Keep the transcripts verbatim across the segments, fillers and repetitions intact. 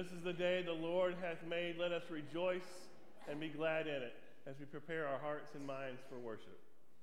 this is the day the Lord hath made. Let us rejoice and be glad in it as we prepare our hearts and minds for worship.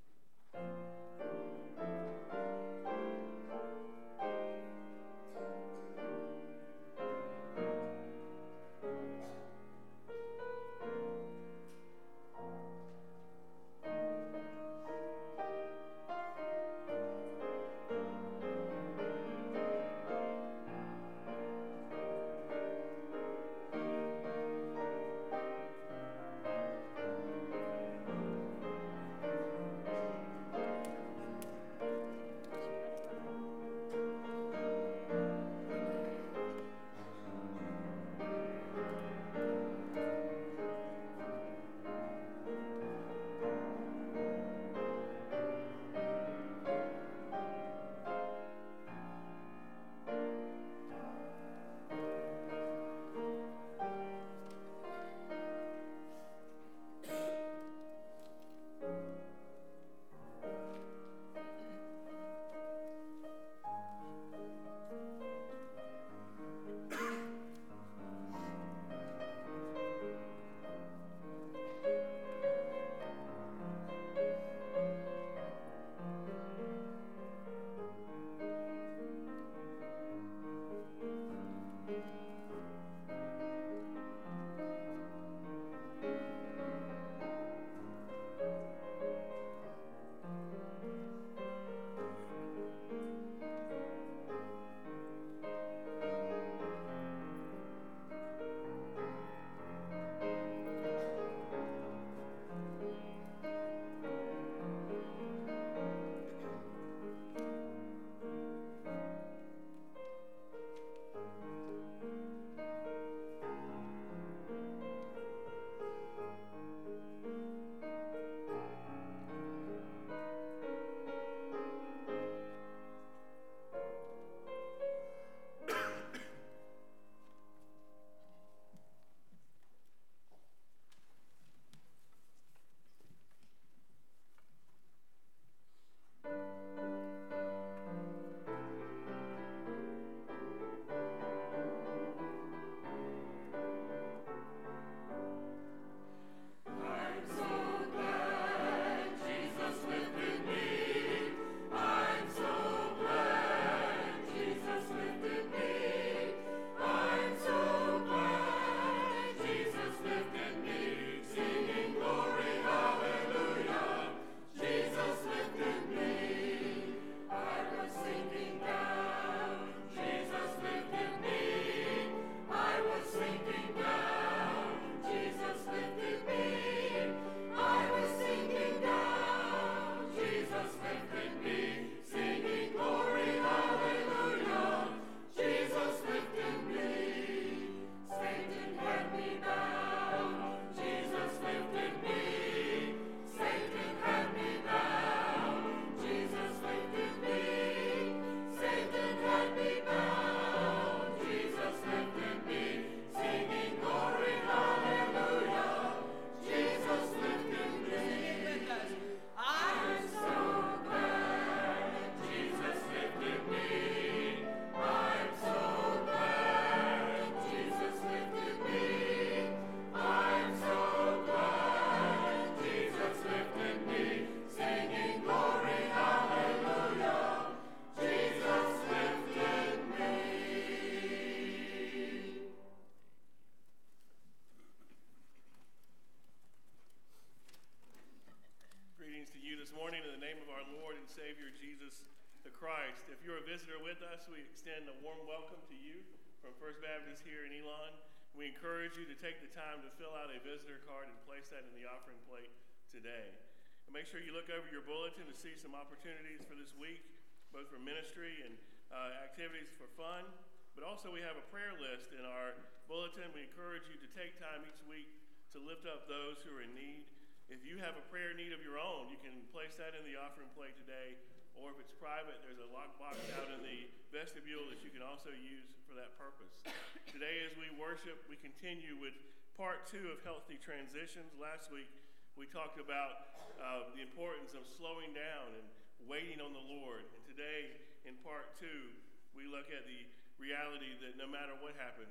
We extend a warm welcome to you from First Baptist here in Elon. We encourage you to take the time to fill out a visitor card and place that in the offering plate today. And make sure you look over your bulletin to see some opportunities for this week, both for ministry and uh, activities for fun. But also we have a prayer list in our bulletin. We encourage you to take time each week to lift up those who are in need. If you have a prayer need of your own, you can place that in the offering plate today. Or if it's private, there's a lockbox out in the vestibule that you can also use for that purpose. Today as we worship, we continue with part two of Healthy Transitions. Last week, we talked about uh, the importance of slowing down and waiting on the Lord. And today, in part two, we look at the reality that no matter what happens,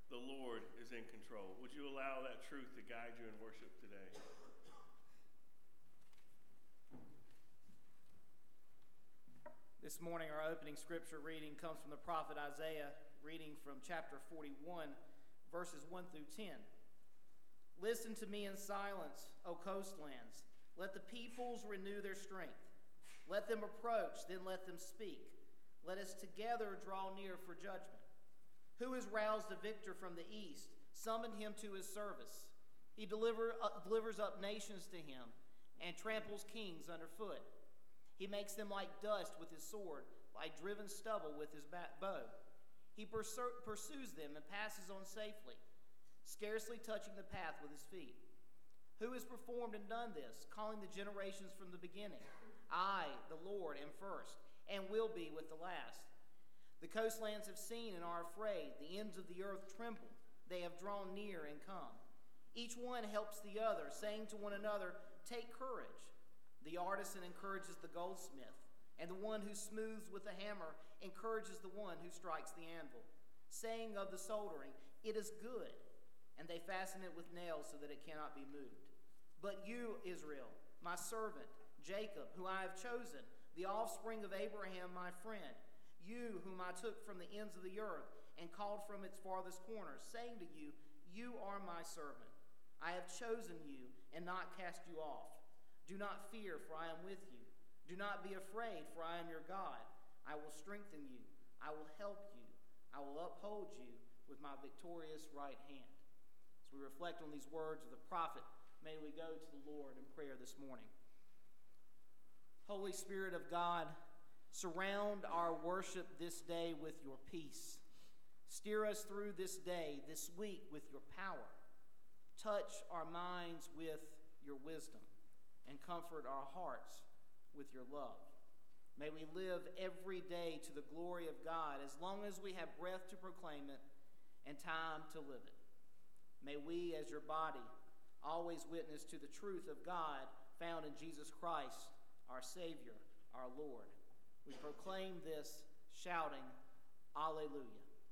the Lord is in control. Would you allow that truth to guide you in worship today? This morning, our opening scripture reading comes from the prophet Isaiah, reading from chapter forty-one, verses one through ten. Listen to me in silence, O coastlands. Let the peoples renew their strength. Let them approach, then let them speak. Let us together draw near for judgment. Who has roused a victor from the east, summoned him to his service? He deliver, uh, delivers up nations to him and tramples kings underfoot. He makes them like dust with his sword, like driven stubble with his bow. He pursu- pursues them and passes on safely, scarcely touching the path with his feet. Who has performed and done this, calling the generations from the beginning? I, the Lord, am first, and will be with the last. The coastlands have seen and are afraid. The ends of the earth tremble. They have drawn near and come. Each one helps the other, saying to one another, take courage. The artisan encourages the goldsmith, and the one who smooths with the hammer encourages the one who strikes the anvil, saying of the soldering, it is good. And they fasten it with nails so that it cannot be moved. But you, Israel, my servant, Jacob, who I have chosen, the offspring of Abraham, my friend, you whom I took from the ends of the earth and called from its farthest corners, saying to you, you are my servant. I have chosen you and not cast you off. Do not fear, for I am with you. Do not be afraid, for I am your God. I will strengthen you. I will help you. I will uphold you with my victorious right hand. As we reflect on these words of the prophet, may we go to the Lord in prayer this morning. Holy Spirit of God, surround our worship this day with your peace. Steer us through this day, this week, with your power. Touch our minds with your wisdom and comfort our hearts with your love. May we live every day to the glory of God as long as we have breath to proclaim it and time to live it. May we, as your body, always witness to the truth of God found in Jesus Christ, our Savior, our Lord. We proclaim this shouting, Alleluia.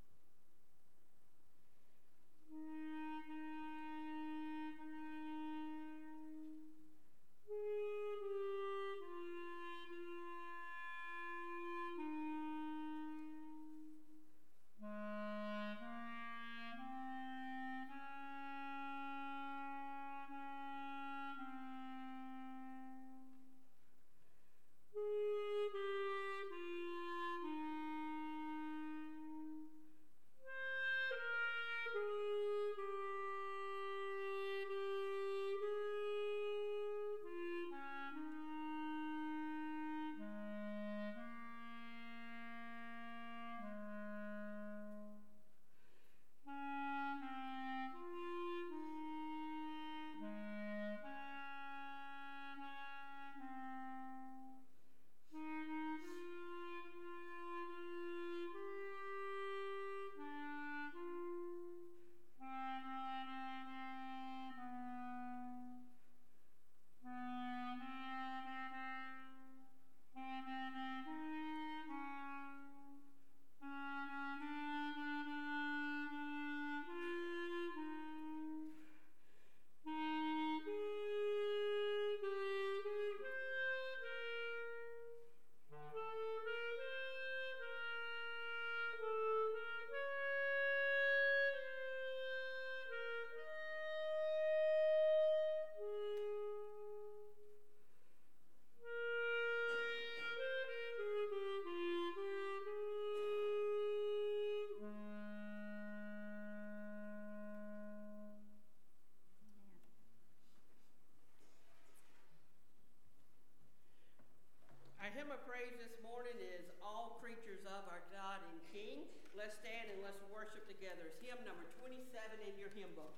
Our hymn of praise this morning is All Creatures of Our God and King. Let's stand and let's worship together. It's hymn number twenty-seven in your hymn book.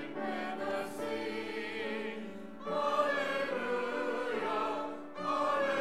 Hallelujah, hallelujah.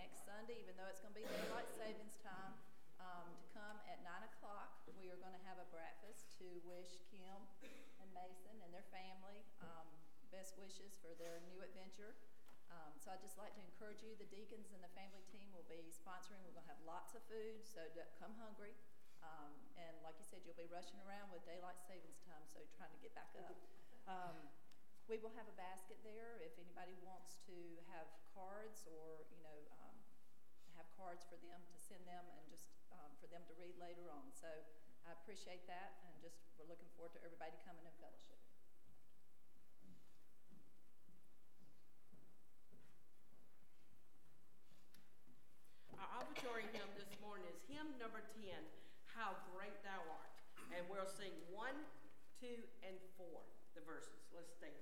next Sunday, even though it's going to be daylight savings time, um, to come at nine o'clock. We are going to have a breakfast to wish Kim and Mason and their family um, best wishes for their new adventure. Um, so I'd just like to encourage you, the deacons and the family team will be sponsoring. We're going to have lots of food, so d- come hungry. Um, and like you said, you'll be rushing around with daylight savings time, so trying to get back up. Um, we will have a basket there if anybody wants to have cards or, you know, um, have cards for them to send them and just um, for them to read later on. So I appreciate that, and just we're looking forward to everybody coming in fellowship. Our offertory hymn this morning is hymn number ten, How Great Thou Art. And we'll sing one, two, and four, the verses. Let's stand.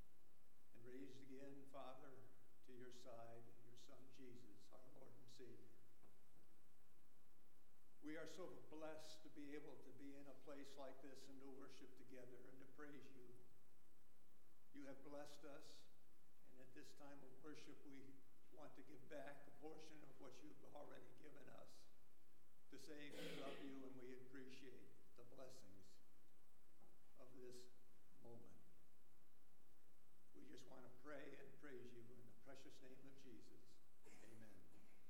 Father, to your side, your Son Jesus, our Lord and Savior. are so blessed to be able to be in a place like this and to worship together and to praise you. You have blessed us, and at this time of worship, we want to give back a portion of what you've already given us, to say we love you and we appreciate the blessings of this moment. We just want to pray and praise you in the precious name of Jesus. Amen.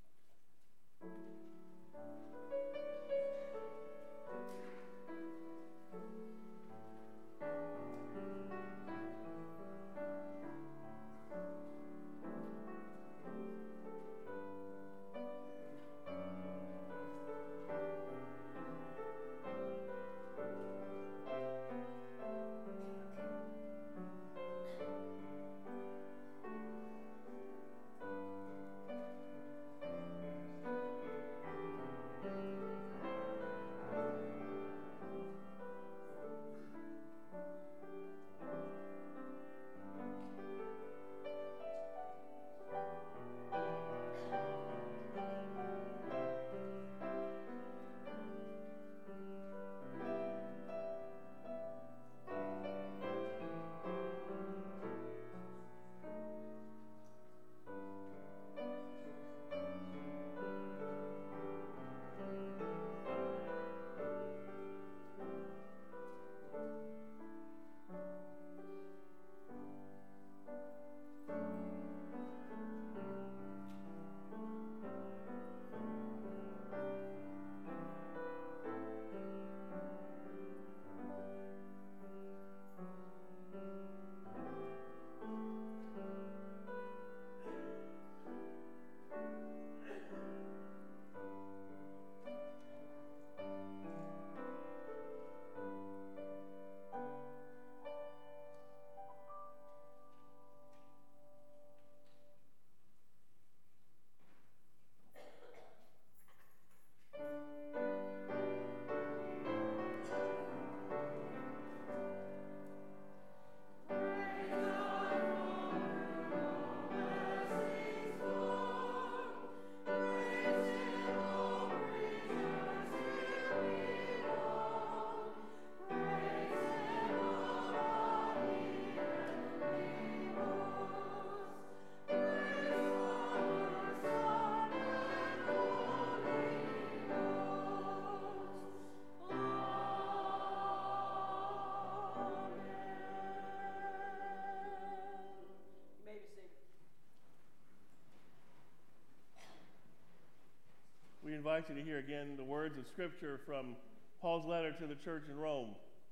We invite you to hear again the words of Scripture from Paul's letter to the church in Rome,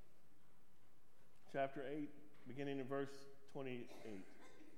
chapter eight, beginning in verse twenty-eight.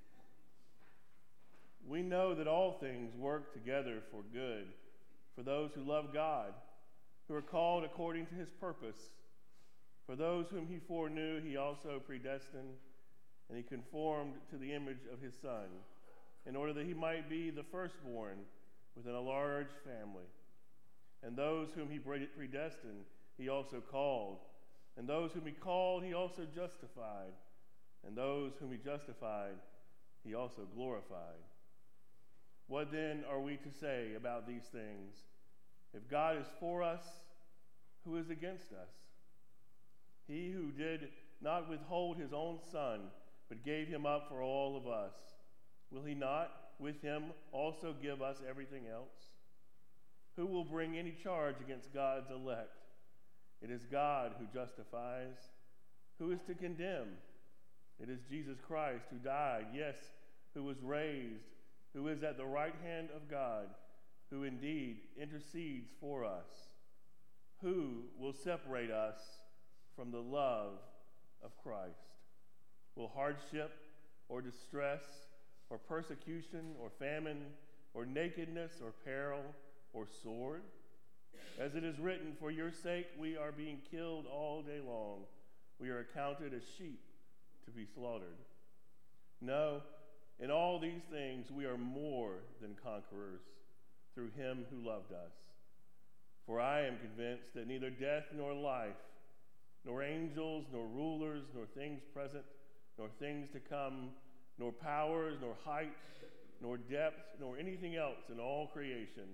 We know that all things work together for good for those who love God, who are called according to his purpose. For those whom he foreknew, he also predestined, and he conformed to the image of his Son, in order that he might be the firstborn within a large family. And those whom he predestined, he also called. And those whom he called, he also justified. And those whom he justified, he also glorified. What then are we to say about these things? If God is for us, who is against us? He who did not withhold his own Son, but gave him up for all of us, will he not with him also give us everything else? Who will bring any charge against God's elect? It is God who justifies. Who is to condemn? It is Jesus Christ who died, yes, who was raised, who is at the right hand of God, who indeed intercedes for us. Who will separate us from the love of Christ? Will hardship or distress or persecution or famine or nakedness or peril or sword? As it is written, for your sake we are being killed all day long. We are accounted as sheep to be slaughtered. No, in all these things we are more than conquerors through him who loved us. For I am convinced that neither death nor life, nor angels, nor rulers, nor things present, nor things to come, nor powers, nor height, nor depth, nor anything else in all creation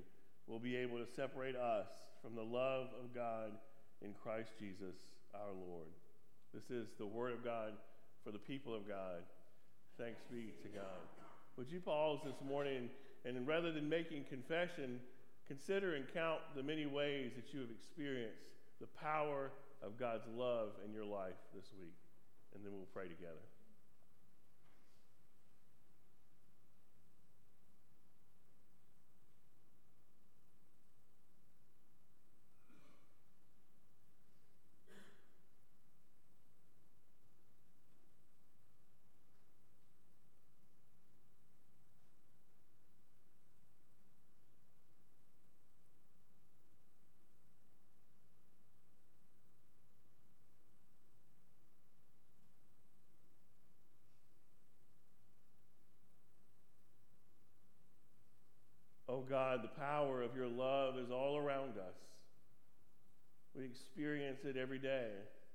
will be able to separate us from the love of God in Christ Jesus our Lord. This is the word of God for the people of God. Thanks be to God. Would you pause this morning and rather than making confession, consider and count the many ways that you have experienced the power of God's love in your life this week. And then we'll pray together. Oh God, the power of your love is all around us. We experience it every day.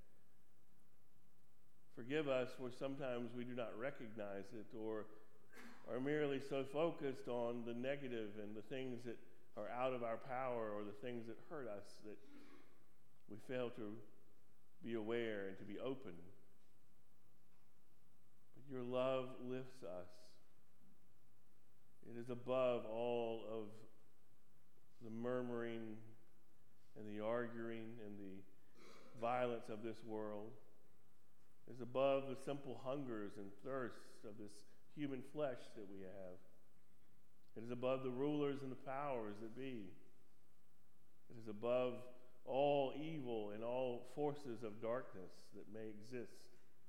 Forgive us where sometimes we do not recognize it or are merely so focused on the negative and the things that are out of our power or the things that hurt us that we fail to be aware and to be open. But your love lifts us. It is above all of the murmuring and the arguing and the violence of this world. It is above the simple hungers and thirsts of this human flesh that we have. It is above the rulers and the powers that be. It is above all evil and all forces of darkness that may exist.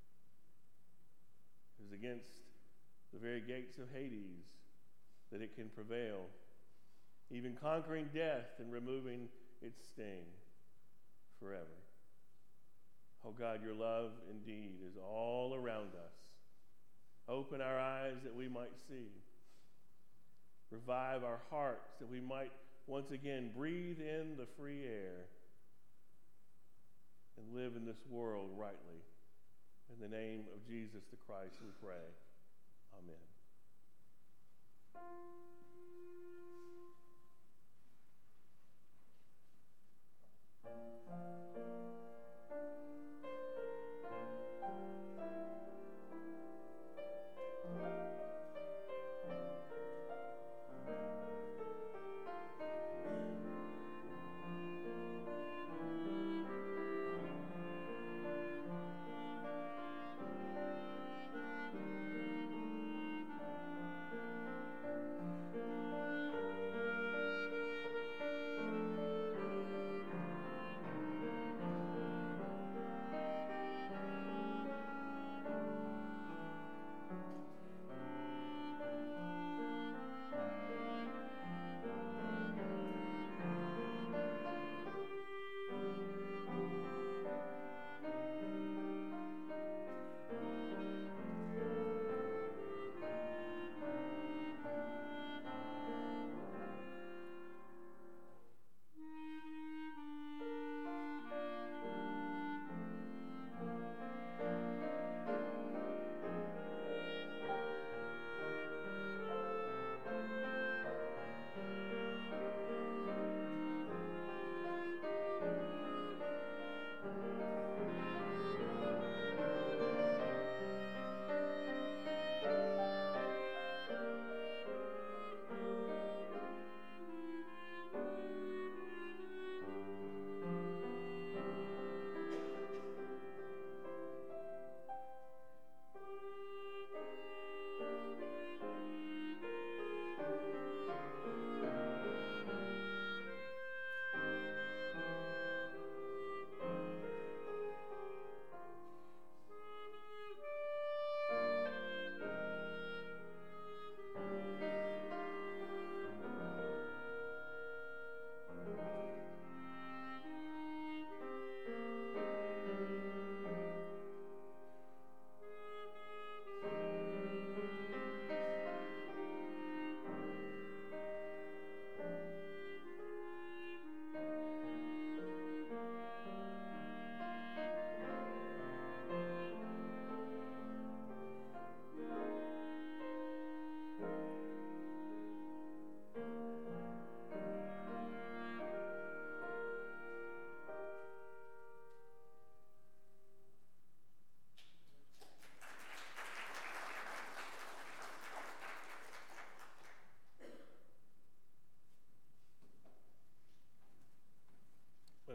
It is against the very gates of Hades that it can prevail, even conquering death and removing its sting forever. Oh God, your love indeed is all around us. Open our eyes that we might see. Revive our hearts that we might once again breathe in the free air and live in this world rightly. In the name of Jesus the Christ we pray. Amen.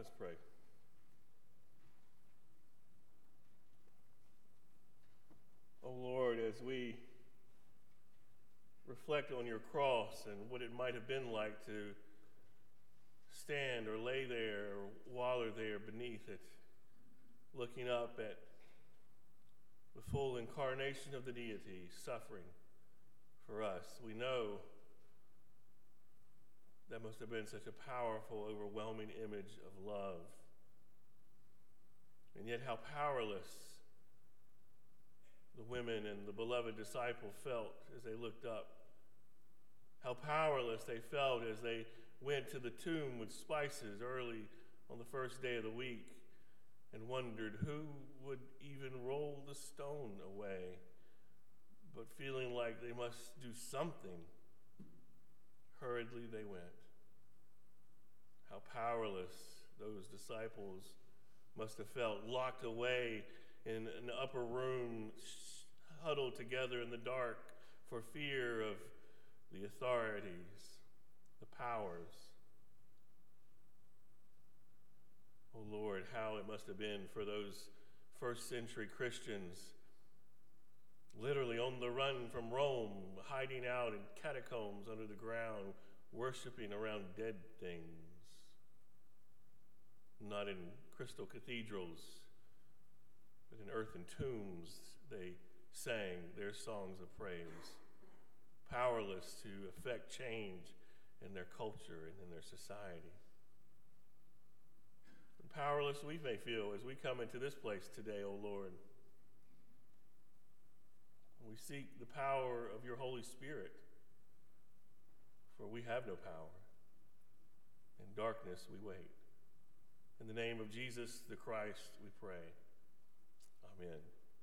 Let's pray. Oh Lord, as we reflect on your cross and what it might have been like to stand or lay there or waller there beneath it, looking up at the full incarnation of the deity suffering for us, we know that must have been such a powerful, overwhelming image of love. And yet how powerless the women and the beloved disciple felt as they looked up. How powerless they felt as they went to the tomb with spices early on the first day of the week and wondered who would even roll the stone away, but feeling like they must do something, hurriedly they went. How powerless those disciples must have felt, locked away in an upper room, huddled together in the dark for fear of the authorities, the powers. Oh Lord, how it must have been for those first century Christians, literally on the run from Rome, hiding out in catacombs under the ground, worshiping around dead things. Not in crystal cathedrals, but in earthen tombs, they sang their songs of praise, powerless to effect change in their culture and in their society. And powerless we may feel as we come into this place today, O Lord. We seek the power of your Holy Spirit, for we have no power. In darkness we wait. In the name of Jesus the Christ we pray. Amen.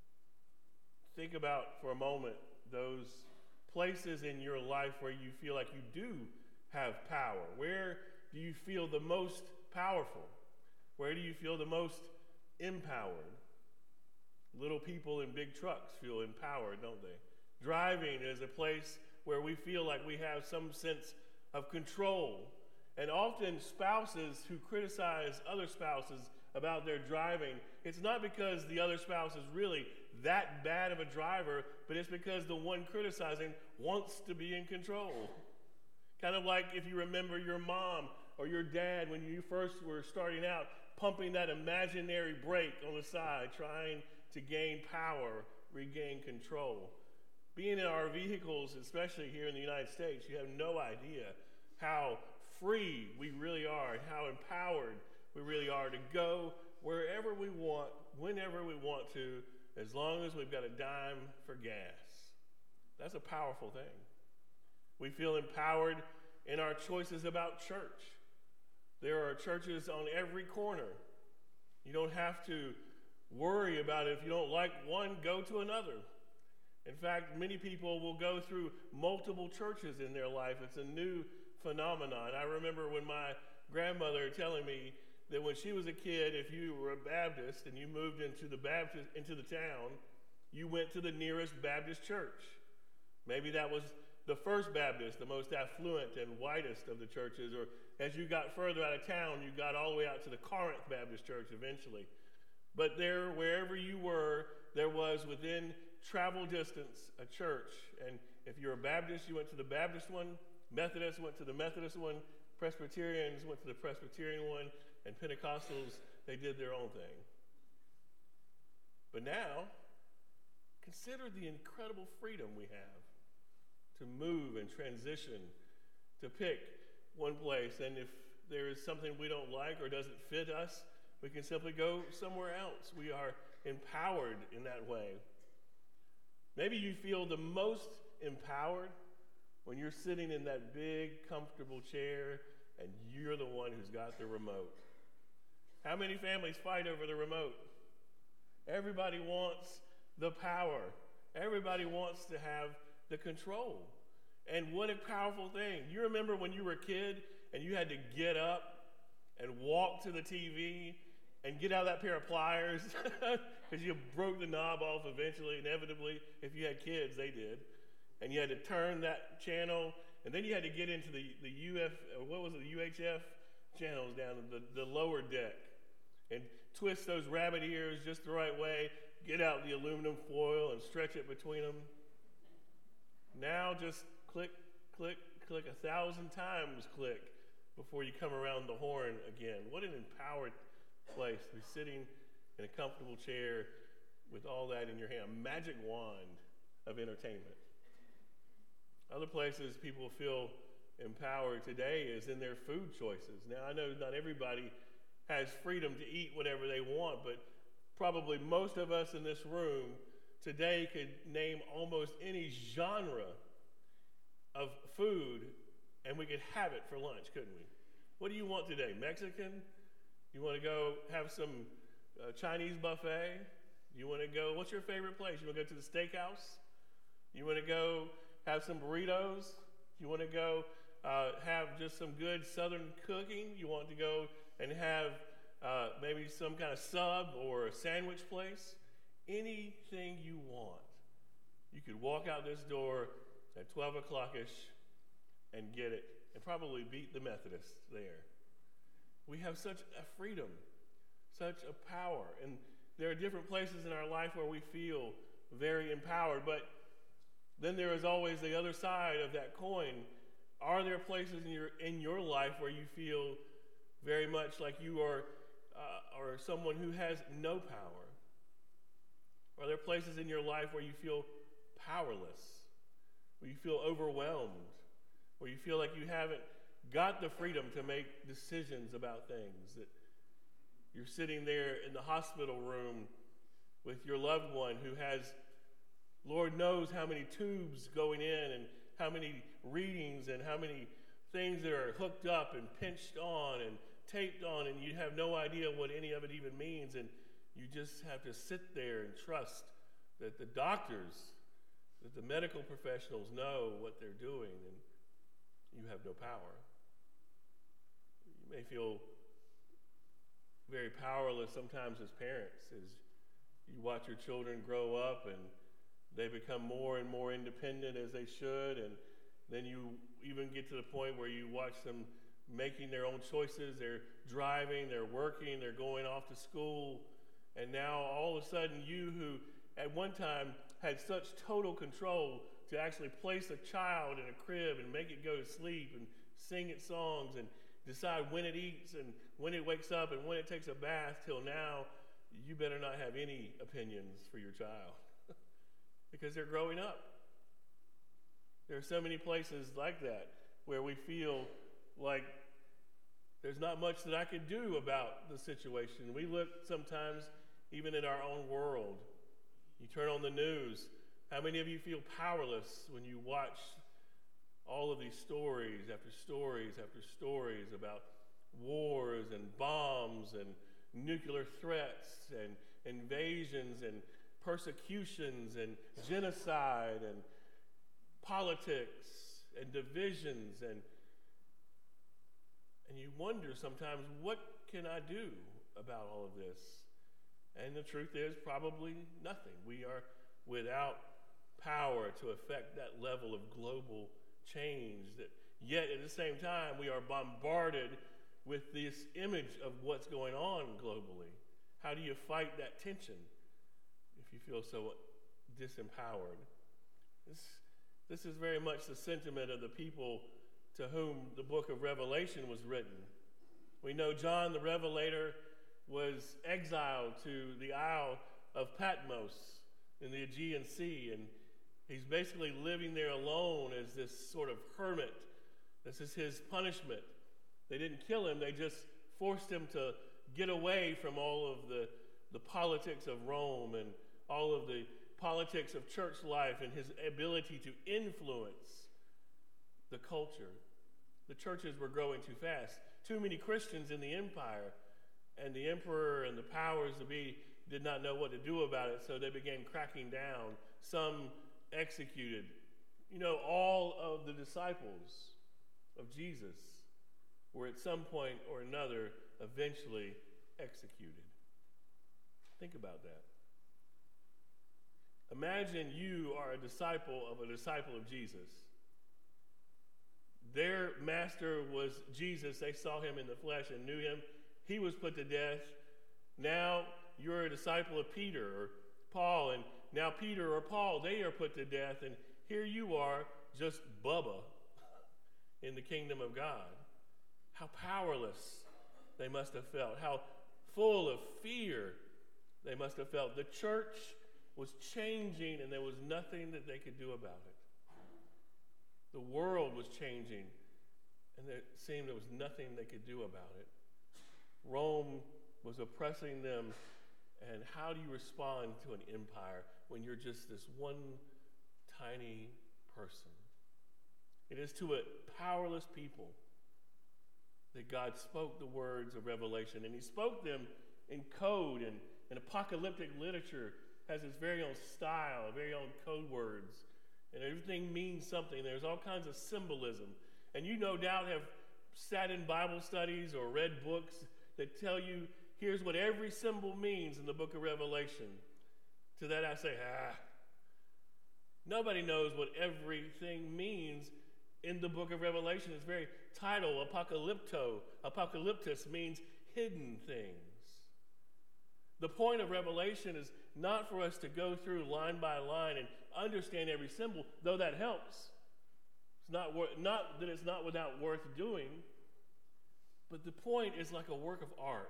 Think about for a moment those places in your life where you feel like you do have power. Where do you feel the most powerful? Where do you feel the most empowered? Little people in big trucks feel empowered, don't they? Driving is a place where we feel like we have some sense of control. And often spouses who criticize other spouses about their driving, it's not because the other spouse is really that bad of a driver, but it's because the one criticizing wants to be in control. Kind of like if you remember your mom or your dad when you first were starting out, pumping that imaginary brake on the side, trying to gain power, regain control. Being in our vehicles, especially here in the United States, you have no idea how free we really are and how empowered we really are to go wherever we want, whenever we want to, as long as we've got a dime for gas. That's a powerful thing. We feel empowered in our choices about church. There are churches on every corner. You don't have to worry about it. If you don't like one, go to another. In fact, many people will go through multiple churches in their life. It's a new phenomenon. I remember when my grandmother telling me that when she was a kid, if you were a Baptist and you moved into the Baptist into the town, you went to the nearest Baptist church. Maybe that was the First Baptist, the most affluent and whitest of the churches, or as you got further out of town, you got all the way out to the Corinth Baptist Church eventually. But there, wherever you were, there was within travel distance a church. And if you're a Baptist, you went to the Baptist one. Methodists went to the Methodist one. Presbyterians went to the Presbyterian one. And Pentecostals, they did their own thing. But now, consider the incredible freedom we have to move and transition, to pick one place. And if there is something we don't like or doesn't fit us, we can simply go somewhere else. We are empowered in that way. Maybe you feel the most empowered when you're sitting in that big, comfortable chair and you're the one who's got the remote. How many families fight over the remote? Everybody wants the power. Everybody wants to have the control. And what a powerful thing. You remember when you were a kid and you had to get up and walk to the T V and get out of that pair of pliers because you broke the knob off eventually, inevitably. If you had kids, they did. And you had to turn that channel, and then you had to get into the, the U F, or what was it, the U H F channels down to the, the lower deck and twist those rabbit ears just the right way, get out the aluminum foil and stretch it between them. Now just click, click, click a thousand times click before you come around the horn again. What an empowered place to be sitting in a comfortable chair with all that in your hand, a magic wand of entertainment. Other places people feel empowered today is in their food choices. Now, I know not everybody has freedom to eat whatever they want, but probably most of us in this room today could name almost any genre of food, and we could have it for lunch, couldn't we? What do you want today? Mexican? You want to go have some uh, Chinese buffet? You want to go, what's your favorite place? You want to go to the steakhouse? You want to go have some burritos? You want to go uh, have just some good southern cooking? You want to go and have uh, maybe some kind of sub or a sandwich place? Anything you want. You could walk out this door at twelve o'clock-ish and get it, and probably beat the Methodists there. We have such a freedom, such a power, and there are different places in our life where we feel very empowered, but then there is always the other side of that coin. Are there places in your in your life where you feel very much like you are uh, or someone who has no power? Are there places in your life where you feel powerless, where you feel overwhelmed, where you feel like you haven't got the freedom to make decisions about things, that you're sitting there in the hospital room with your loved one who has, Lord knows how many tubes going in and how many readings and how many things that are hooked up and pinched on and taped on, and you have no idea what any of it even means, and you just have to sit there and trust that the doctors, that the medical professionals know what they're doing, and you have no power. You may feel very powerless sometimes as parents, as you watch your children grow up and they become more and more independent as they should, and then you even get to the point where you watch them making their own choices. They're driving, they're working, they're going off to school, and now all of a sudden you who at one time had such total control to actually place a child in a crib and make it go to sleep and sing its songs and decide when it eats and when it wakes up and when it takes a bath, till now you better not have any opinions for your child because they're growing up. There are so many places like that where we feel like there's not much that I could do about the situation. We look sometimes even in our own world. You turn on the news. How many of you feel powerless when you watch all of these stories after stories after stories about wars and bombs and nuclear threats and invasions and persecutions and genocide and politics and divisions, and and you wonder sometimes, what can I do about all of this? And the truth is probably nothing. We are without power to affect that level of global change, that yet at the same time we are bombarded with this image of what's going on globally. How do you fight that tension if you feel so disempowered? This, this is very much the sentiment of the people to whom the book of Revelation was written. We know John the Revelator was exiled to the Isle of Patmos in the Aegean Sea, and he's basically living there alone as this sort of hermit. This is his punishment. They didn't kill him, they just forced him to get away from all of the, the politics of Rome and all of the politics of church life and his ability to influence the culture. The churches were growing too fast. Too many Christians in the empire, and the emperor and the powers to be did not know what to do about it, so they began cracking down. Some executed. You know, all of the disciples of Jesus were at some point or another eventually executed. Think about that. Imagine you are a disciple of a disciple of Jesus. their master was Jesus. They saw him in the flesh and knew him. He was put to death. Now you're a disciple of Peter or Paul, and now Peter or Paul, they are put to death, and here you are, just Bubba in the kingdom of God. How powerless they must have felt. How full of fear they must have felt. The church was changing, and there was nothing that they could do about it. The world was changing, and it seemed there was nothing they could do about it. Rome was oppressing them, and how do you respond to an empire when you're just this one tiny person? It is to a powerless people that God spoke the words of Revelation, and he spoke them in code, and, and apocalyptic literature has its very own style, very own code words, and everything means something. There's all kinds of symbolism, and you no doubt have sat in Bible studies or read books that tell you, here's what every symbol means in the book of Revelation. To that I say, ah. Nobody knows what everything means in the book of Revelation. Its very title, apocalypto, apocalyptus, means hidden things. The point of Revelation is not for us to go through line by line and understand every symbol, though that helps. It's not, wor- not that it's not without worth doing, but the point is like a work of art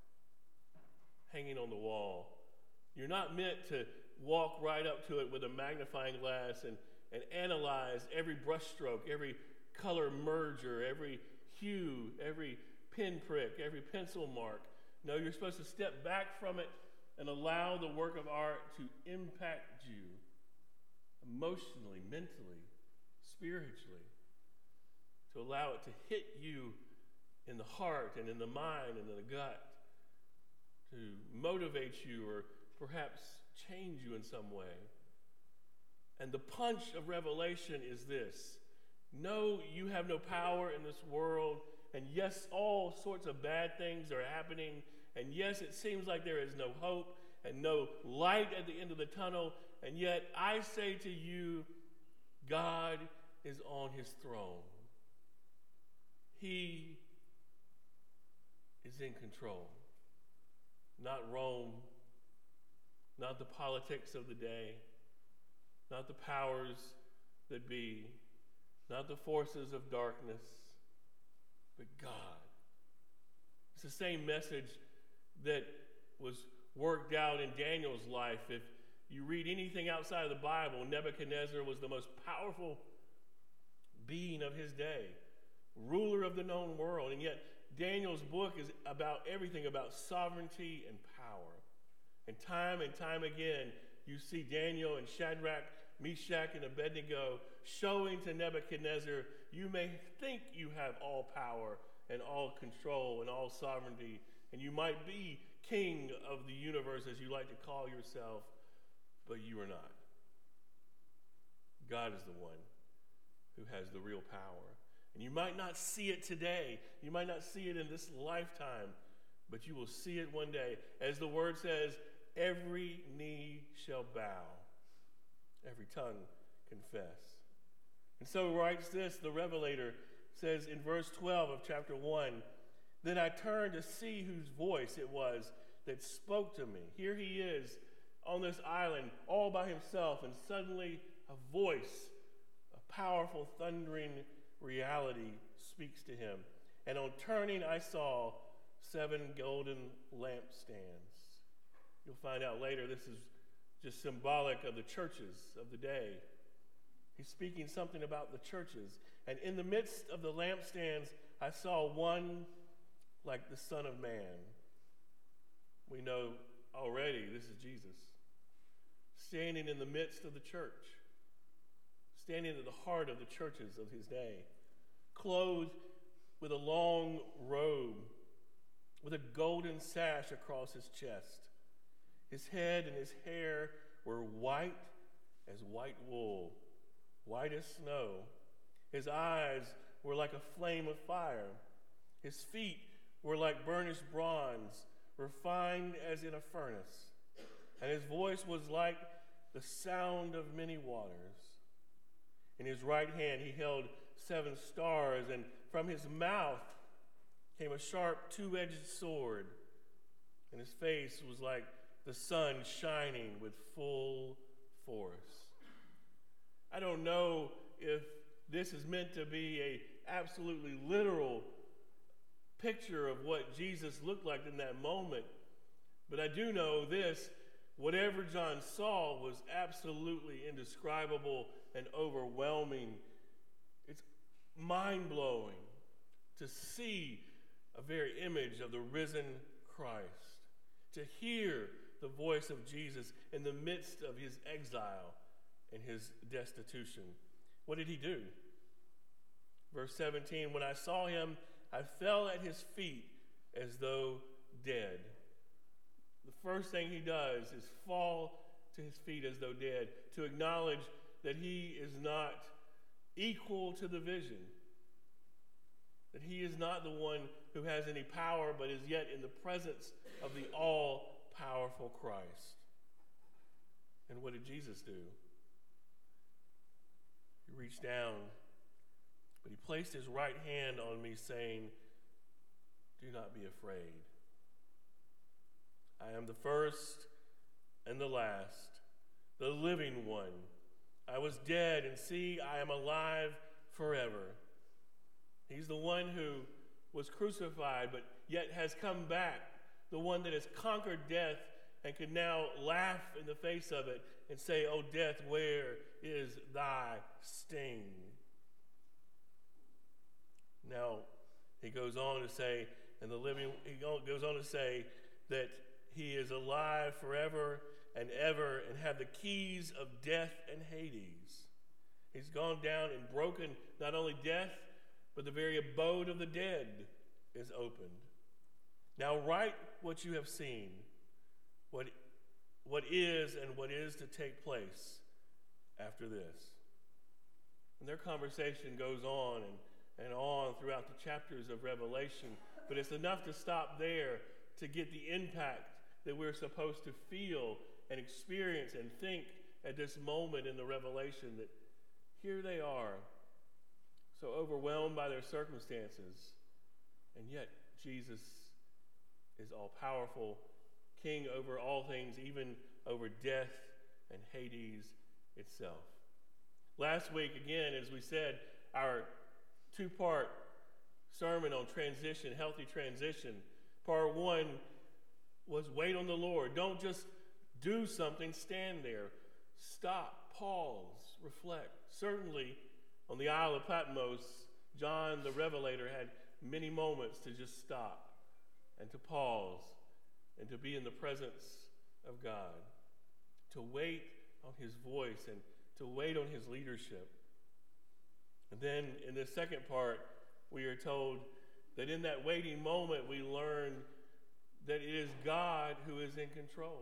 hanging on the wall. You're not meant to walk right up to it with a magnifying glass and, and analyze every brushstroke, every color merger, every hue, every pinprick, every pencil mark. No, you're supposed to step back from it and allow the work of art to impact you emotionally, mentally, spiritually, to allow it to hit you in the heart and in the mind and in the gut, to motivate you or perhaps change you in some way. And the punch of Revelation is this: no, you have no power in this world, and yes, all sorts of bad things are happening, and yes, it seems like there is no hope and no light at the end of the tunnel, and yet I say to you, God is on his throne. He is in control. Not Rome, not the politics of the day, not the powers that be, not the forces of darkness, but God. It's the same message that was worked out in Daniel's life. If you read anything outside of the Bible, Nebuchadnezzar was the most powerful being of his day, ruler of the known world, and yet Daniel's book is about everything about sovereignty and power. And time and time again, you see Daniel and Shadrach, Meshach, and Abednego showing to Nebuchadnezzar, you may think you have all power and all control and all sovereignty, and you might be king of the universe, as you like to call yourself, but you are not. God is the one who has the real power. And you might not see it today. You might not see it in this lifetime, but you will see it one day. As the word says, every knee shall bow, every tongue confess. And so writes this, the Revelator says in verse twelve of chapter one, then I turned to see whose voice it was that spoke to me. Here he is on this island all by himself, and suddenly a voice, a powerful thundering reality speaks to him. And on turning, I saw seven golden lampstands. You'll find out later this is just symbolic of the churches of the day. He's speaking something about the churches. And in the midst of the lampstands, I saw one like the Son of Man. We know already this is Jesus, standing in the midst of the church, standing at the heart of the churches of his day, clothed with a long robe, with a golden sash across his chest. His head and his hair were white as white wool, white as snow. His eyes were like a flame of fire. His feet were like burnished bronze, refined as in a furnace. And his voice was like the sound of many waters. In his right hand he held seven stars, and from his mouth came a sharp two-edged sword, and his face was like the sun shining with full force. I don't know if this is meant to be a absolutely literal picture of what Jesus looked like in that moment, but I do know this: whatever John saw was absolutely indescribable and overwhelming. It's mind-blowing to see a very image of the risen Christ, to hear the voice of Jesus in the midst of his exile and his destitution. What did he do? Verse seventeen, when I saw him, I fell at his feet as though dead. The first thing he does is fall to his feet as though dead, to acknowledge that he is not equal to the vision, that he is not the one who has any power, but is yet in the presence of the all-powerful Christ. And what did Jesus do? He reached down, but he placed his right hand on me, saying, do not be afraid. I am the first and the last, the living one. I was dead, and see, I am alive forever. He's the one who was crucified, but yet has come back, the one that has conquered death and can now laugh in the face of it and say, "O death, where is thy sting?" Now, he goes on to say, and the living, he goes on to say that he is alive forever and ever and have the keys of death and Hades. He's gone down and broken not only death, but the very abode of the dead is opened. Now write what you have seen, what, what is and what is to take place after this. And their conversation goes on and, and on throughout the chapters of Revelation, but it's enough to stop there to get the impact that we're supposed to feel and experience and think at this moment in the Revelation, that here they are, so overwhelmed by their circumstances, and yet Jesus is all-powerful, king over all things, even over death and Hades itself. Last week, again, as we said, our two-part sermon on transition, healthy transition. Part one was wait on the Lord. Don't just do something, stand there. Stop, pause, reflect. Certainly, on the Isle of Patmos, John the Revelator had many moments to just stop and to pause and to be in the presence of God, to wait on his voice and to wait on his leadership. And then in the second part, we are told that in that waiting moment, we learn that it is God who is in control.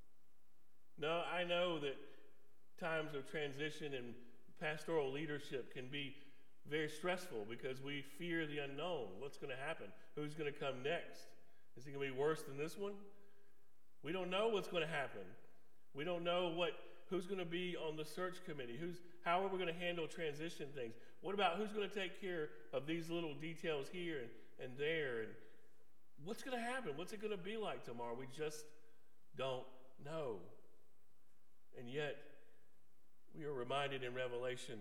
Now, I know that times of transition and pastoral leadership can be very stressful because we fear the unknown. What's going to happen? Who's going to come next? Is it going to be worse than this one? We don't know what's going to happen. We don't know what who's going to be on the search committee. Who's how are we going to handle transition things? What about who's going to take care of these little details here and, and there? And what's going to happen? What's it going to be like tomorrow? We just don't know. And yet, we are reminded in Revelation,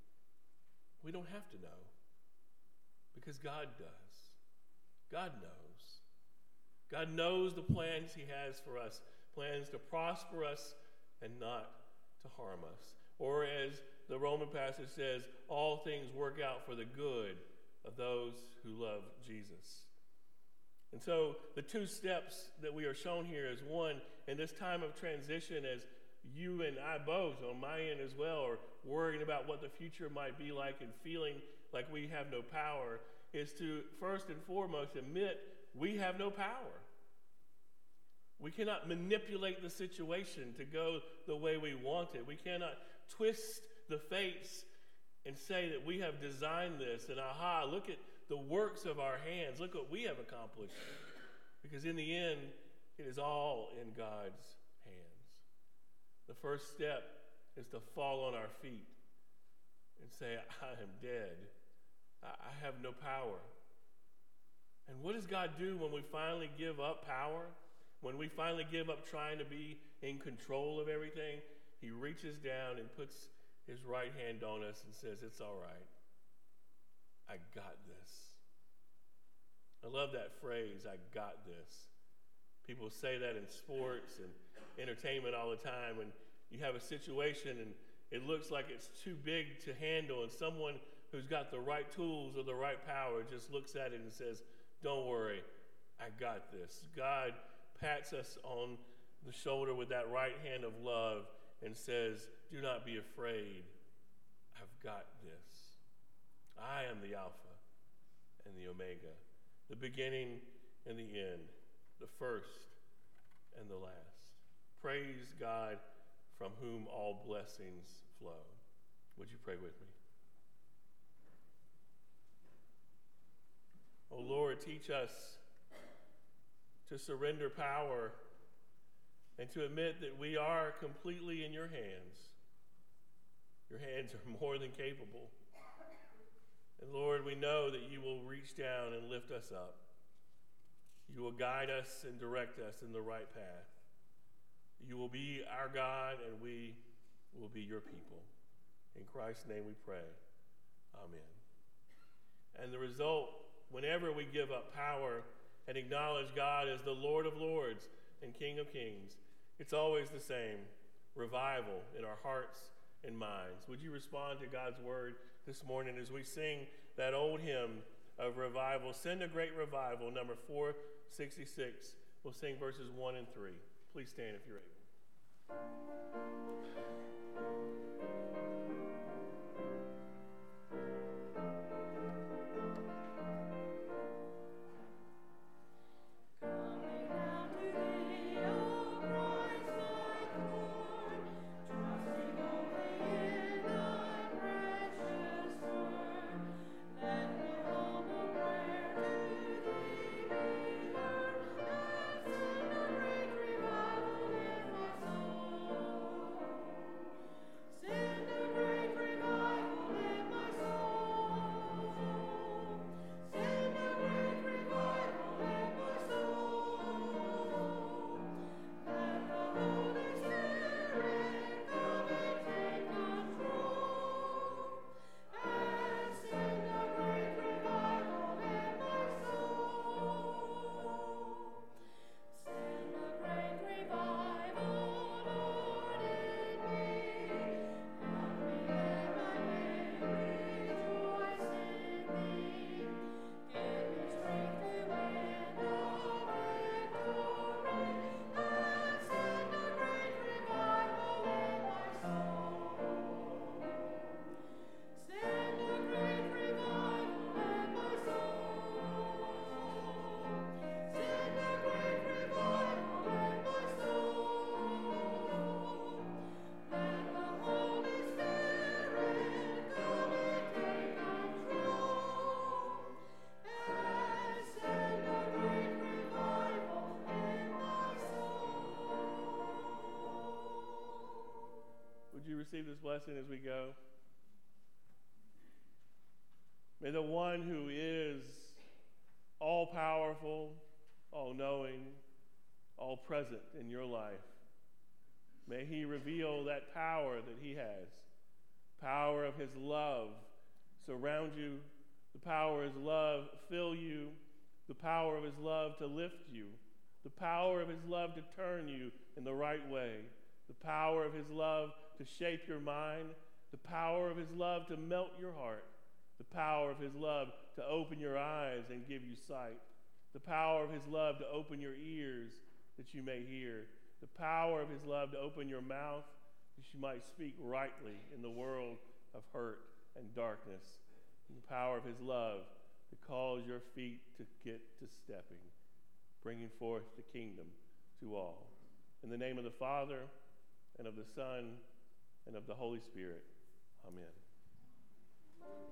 we don't have to know, because God does. God knows. God knows the plans he has for us, plans to prosper us and not to harm us. Or as the Roman passage says, all things work out for the good of those who love Jesus. And so the two steps that we are shown here is, one, in this time of transition, as you and I both, on my end as well, are worrying about what the future might be like and feeling like we have no power, is to first and foremost admit we have no power. We cannot manipulate the situation to go the way we want it. We cannot twist the fates and say that we have designed this and aha, look at the works of our hands. Look what we have accomplished. Because in the end, it is all in God's hands. The first step is to fall on our feet and say, I am dead I, I have no power. And what does God do when we finally give up power? When we finally give up trying to be in control of everything? He reaches down and puts his right hand on us and says, it's all right. I got this. I love that phrase, I got this. People say that in sports and entertainment all the time when you have a situation and it looks like it's too big to handle, and someone who's got the right tools or the right power just looks at it and says, don't worry, I got this. God pats us on the shoulder with that right hand of love and says, do not be afraid. I've got this. I am the Alpha and the Omega, the beginning and the end, the first and the last. Praise God, from whom all blessings flow. Would you pray with me? Oh Lord, teach us to surrender power and to admit that we are completely in your hands. Your hands are more than capable. And Lord, we know that you will reach down and lift us up. You will guide us and direct us in the right path. You will be our God, and we will be your people. In Christ's name we pray. Amen. And the result, whenever we give up power and acknowledge God as the Lord of Lords and King of Kings, it's always the same: revival in our hearts and minds. Would you respond to God's word this morning as we sing that old hymn of revival, Send a Great Revival, number four sixty-six. We'll sing verses one and three. Please stand if you're able. Receive this blessing as we go. May the one who is all-powerful, all-knowing, all-present in your life, may he reveal that power that he has, power of his love surround you, the power of his love fill you, the power of his love to lift you, the power of his love to turn you in the right way, the power of his love to shape your mind, the power of his love to melt your heart, the power of his love to open your eyes and give you sight, the power of his love to open your ears that you may hear, the power of his love to open your mouth that you might speak rightly in the world of hurt and darkness, and the power of his love to cause your feet to get to stepping, bringing forth the kingdom to all. In the name of the Father, and of the Son, and of the Holy Spirit. Amen.